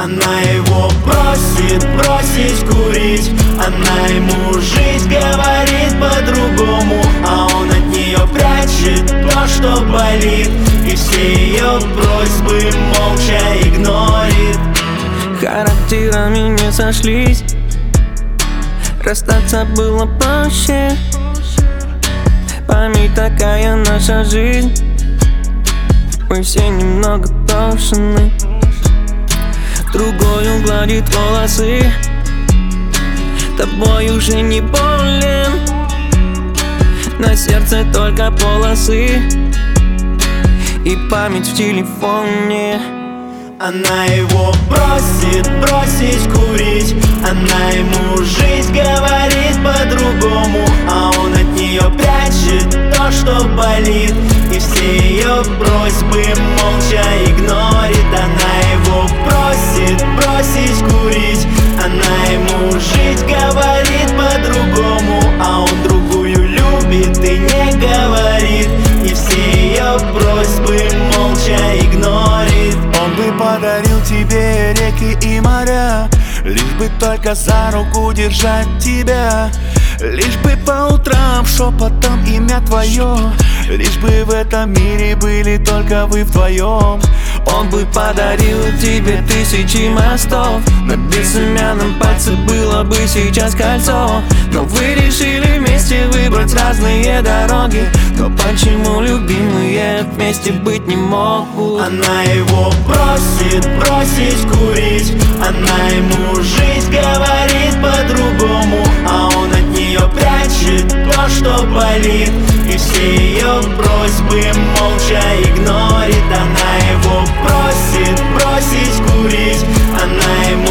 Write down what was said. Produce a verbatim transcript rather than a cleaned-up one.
Она его просит бросить курить, она ему жизнь говорит по-другому, а он от нее прячет то, что болит, и все ее просьбы молча игнорит. Характерами не сошлись, расстаться было проще. Память такая наша жизнь, мы все немного брошены. Другой гладит волосы, тобой уже не болен, на сердце только полосы и память в телефоне. Она его просит бросить курить, она ему жизнь говорит по-другому, а он от нее прячет то, что болит, и все ее просьбы молча игнорит. Она его просит бросить курить, она ему жизнь говорит по-другому, а он другую любит и не говорит, и все ее просьбы молча игнорит. Он бы подарил тебе реки и моря, лишь бы только за руку держать тебя, лишь бы по утрам шепотом имя твое, лишь бы в этом мире были только вы вдвоем. Он бы подарил тебе тысячи мостов, на безымянном пальце было бы сейчас кольцо. Но вы решили вместе выбрать разные дороги, но почему любимые вместе быть не могут? Она его просит бросить курить, она ему жизнь говорит по-другому, а он от нее прячет то, что болит, и все ее просьбы молча игнорит. Она его просит бросить курить, она ему